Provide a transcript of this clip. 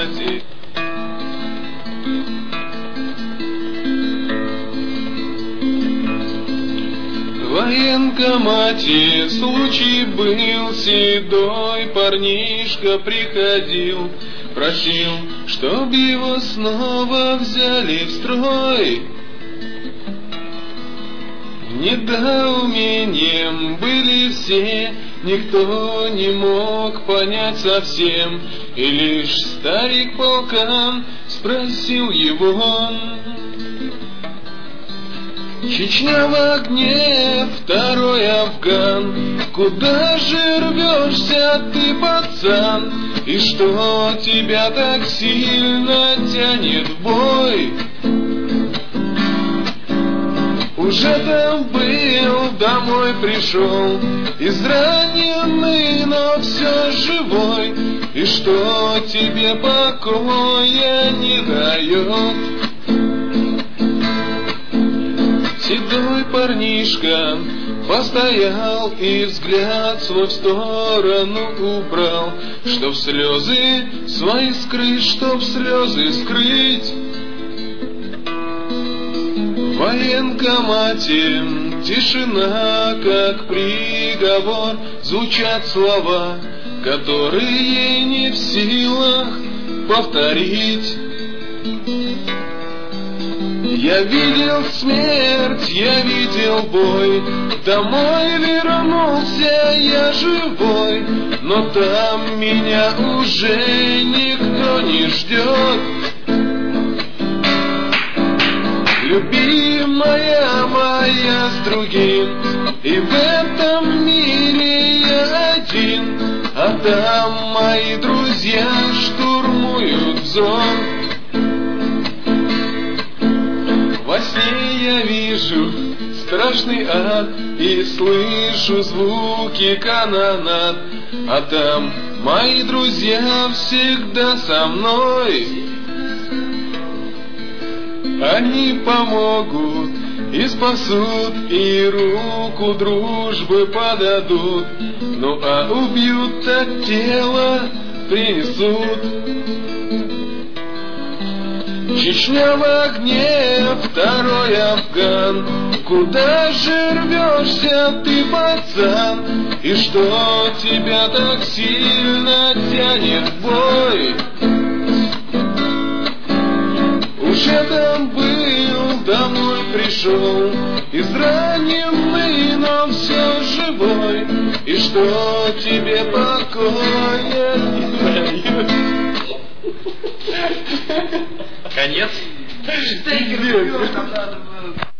военкомате. В военкомате случай был, седой парнишка приходил, просил, чтоб его снова взяли в строй. Недоумением были все, никто не мог понять совсем, и лишь старик полкан спросил его: Чечня в огне, второй Афган, куда же рвешься ты, пацан, и что тебя так сильно тянет в бой? Уже там был, домой пришел, израненный, но все живой, и что тебе покоя не дает? Седой парнишка постоял и взгляд свой в сторону убрал, чтоб слезы свои скрыть, чтоб слезы скрыть. В военкомате тишина, как приговор, звучат слова, которые не в силах повторить. Я видел смерть, я видел бой, домой вернулся я живой, но там меня уже никто не ждет. Любимая моя с другим, и в этом мире я один, а там мои друзья штурмуют взор. Во сне я вижу страшный ад и слышу звуки канонад, а там мои друзья всегда со мной. Они помогут и спасут, и руку дружбы подадут, ну а убьют, так тело принесут. Чечня в огне, второй Афган, куда же рвешься ты, пацан, и что тебя так сильно тянет в бой? Уже там был, домой пришел, израненный, но все живой, и что тебе покоя не дает? Конец? Штекер, там надо было.